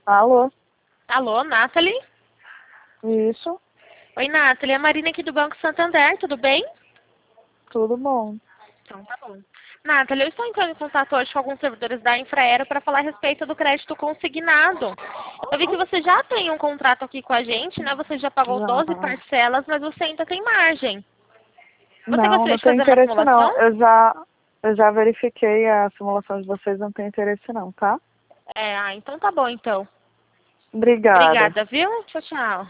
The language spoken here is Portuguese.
Alô? Alô, Nathalie? Isso? Oi, Nathalie. É a Marina aqui do Banco Santander, tudo bem? Tudo bom? Então tá bom. Nathalie, eu estou entrando em contato hoje com alguns servidores da Infraero para falar a respeito do crédito consignado. Eu vi que você já tem um contrato aqui com a gente, né? Você já pagou Já. 12 parcelas, mas você ainda tem margem. Você Não, gostaria não de tenho fazer uma interesse não. simulação? Eu já verifiquei a simulação de vocês, não tenho interesse não, tá? Então tá bom, então. Obrigada. Obrigada, viu? Tchau, tchau.